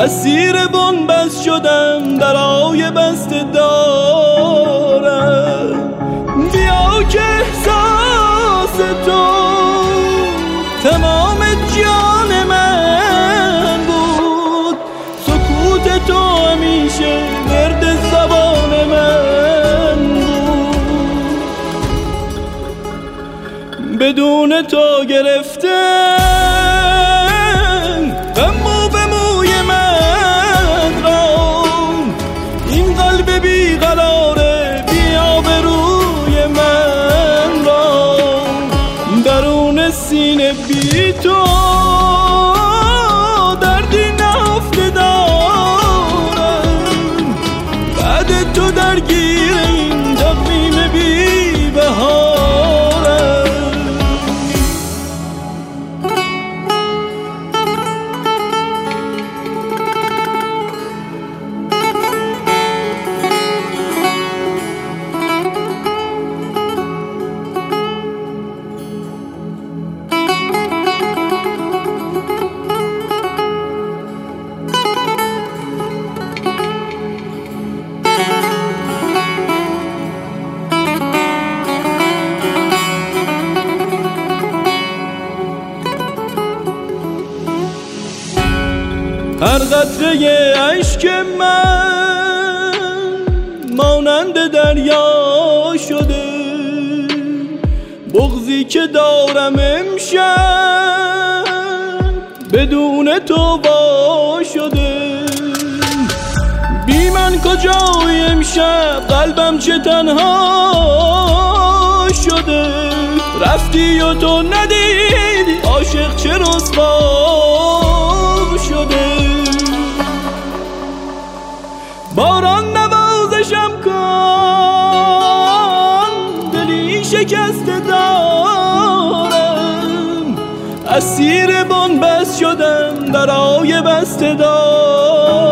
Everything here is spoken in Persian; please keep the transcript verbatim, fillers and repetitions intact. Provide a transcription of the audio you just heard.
اسیر بنبست شدم درای بسته دارم. بیا که احساس تو تمام جان من بود، سکوت تو همیشه ورد زبان من بود. بدون تو گرفتم غم مو به موی من را، این قلب بیقراره بی آبروی من را. درون سینه بی تو دردی نهفته دارم، بعد تو درگیر این تقویم بی بهارم. هر قطره اشک من مانند دریا شده، بغضی که دارم امشب بدون تو وا شده. بی من کجای امشب قلبم چه تنها شده، رفتی و تو ندیدی عاشق چه رسوا شده. باران نوازشم کن دلی شکسته دارم، اسیر بنبست شدم درای بسته دارم.